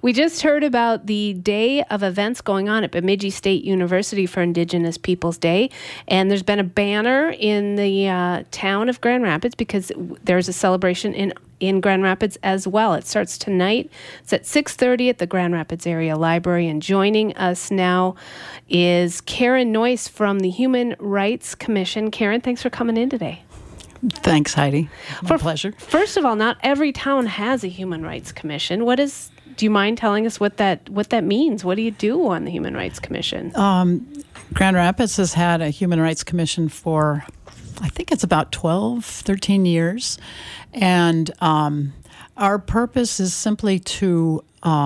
We just heard about the day of events going on at Bemidji State University for Indigenous Peoples Day. And there's been a banner in the town of Grand Rapids because there's a celebration in Grand Rapids as well. It starts tonight. It's at 6:30 at the Grand Rapids Area Library. And joining us now is Karen Noyce from the Human Rights Commission. Karen, thanks for coming in today. Thanks, Heidi. My pleasure. First of all, not every town has a Human Rights Commission. Do you mind telling us what that means? What do you do on the Human Rights Commission? Grand Rapids has had a Human Rights Commission for, I think it's about 12, 13 years. And our purpose is simply to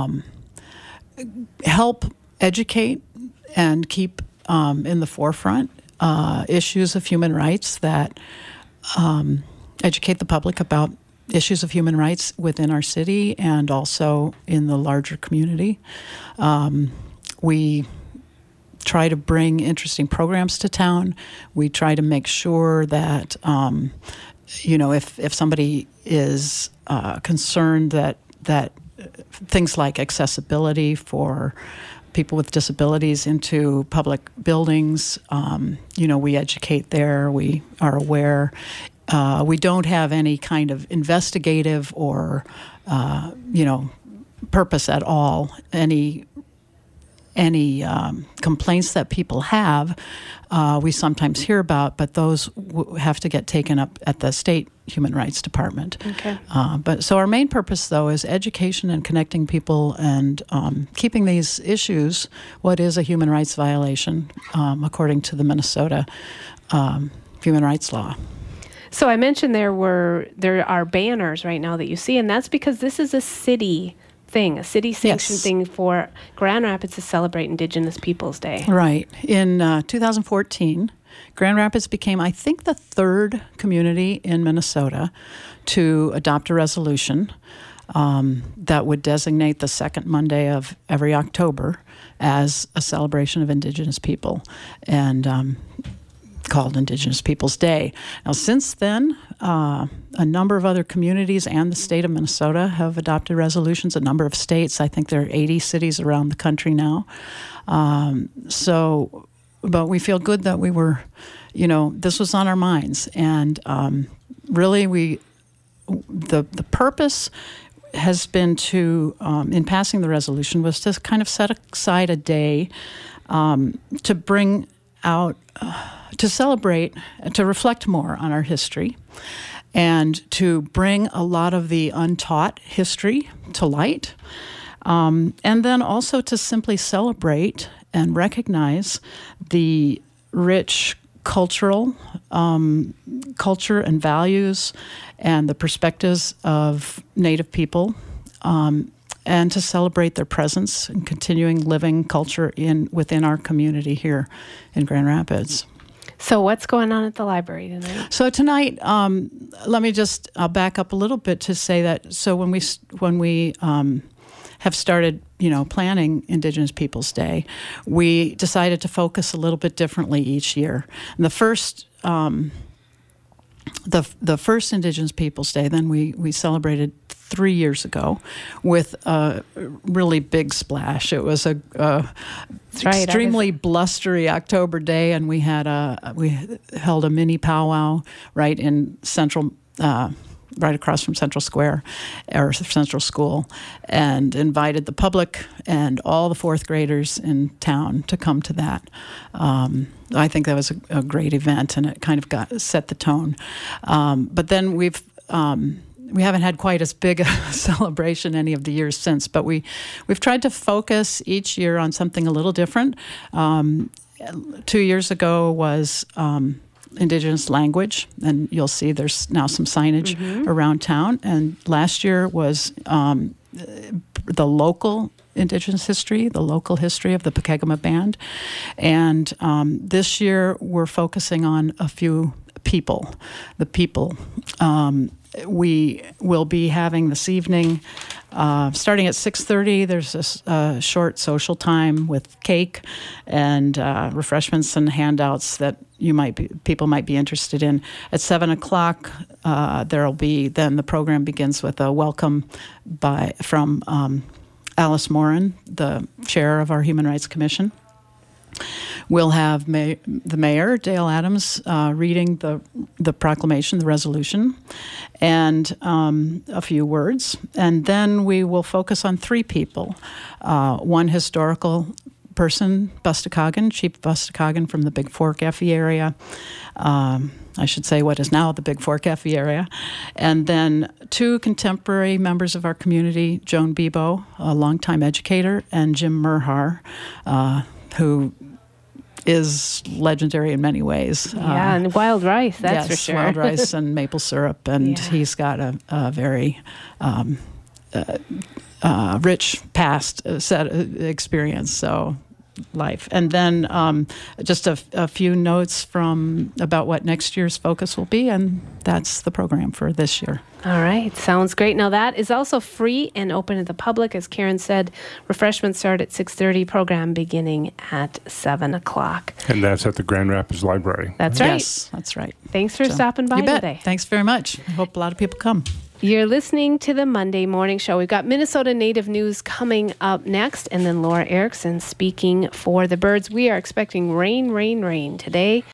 help educate and keep in the forefront issues of human rights that educate the public about issues of human rights within our city and also in the larger community. We try to bring interesting programs to town. We try to make sure that, if somebody is concerned that things like accessibility for people with disabilities into public buildings, we educate there. We are aware. We don't have any kind of investigative or, purpose at all. Any complaints that people have, we sometimes hear about, but those have to get taken up at the state Human Rights Department. Okay. So our main purpose, though, is education and connecting people and keeping these issues, what is a human rights violation, according to the Minnesota human rights law. So I mentioned there are banners right now that you see, and that's because this is a city thing, a city-sanctioned thing for Grand Rapids to celebrate Indigenous Peoples Day. Right. In 2014, Grand Rapids became, I think, the third community in Minnesota to adopt a resolution that would designate the second Monday of every October as a celebration of Indigenous people, and called Indigenous Peoples Day. Now, since then, a number of other communities and the state of Minnesota have adopted resolutions. A number of states, I think there are 80 cities around the country now. But we feel good that we were, this was on our minds. And really, the purpose has been to, in passing the resolution, was to kind of set aside a day to bring out, to celebrate, to reflect more on our history, and to bring a lot of the untaught history to light, and then also to simply celebrate and recognize the rich culture and values and the perspectives of Native people, and to celebrate their presence and continuing living culture within our community here in Grand Rapids. So what's going on at the library tonight? So tonight, I'll back up a little bit to say that. So when we have started, planning Indigenous Peoples Day, we decided to focus a little bit differently each year. And the first Indigenous Peoples Day, then we celebrated 3 years ago with a really big splash. It was extremely blustery October day, and we held a mini powwow right in Central, right across from Central Square, or Central School, and invited the public and all the fourth graders in town to come to that. I think that was a great event, and it kind of set the tone. But then we haven't had quite as big a celebration any of the years since, but we've tried to focus each year on something a little different. 2 years ago was Indigenous language, and you'll see there's now some signage around town. And last year was the local Indigenous history, the local history of the Pekegama Band. And this year we're focusing on a few people, the people. We will be having this evening, starting at 6:30, there's a short social time with cake and refreshments and handouts that people might be interested in. At 7 o'clock, then the program begins with a welcome from Alice Morin, the chair of our Human Rights Commission. We'll have the mayor, Dale Adams, reading the proclamation, the resolution, and a few words. And then we will focus on three people. One historical person, Busta Coggin, Chief Busta Coggin from the Big Fork Effie area. I should say what is now the Big Fork Effie area. And then two contemporary members of our community, Joan Bebo, a longtime educator, and Jim Merhar, who is legendary in many ways. Yeah, and wild rice, that's yes, for sure. Wild rice and maple syrup, and he's got a very rich past set experience. So life. And then just a few notes about what next year's focus will be, and that's the program for this year. All right. Sounds great. Now, that is also free and open to the public. As Karen said, refreshments start at 6:30, program beginning at 7 o'clock. And that's at the Grand Rapids Library. That's right. Yes, that's right. Thanks for stopping by you bet. today. Thanks very much. I hope a lot of people come. You're listening to the Monday Morning Show. We've got Minnesota Native News coming up next, and then Laura Erickson speaking for the birds. We are expecting rain today.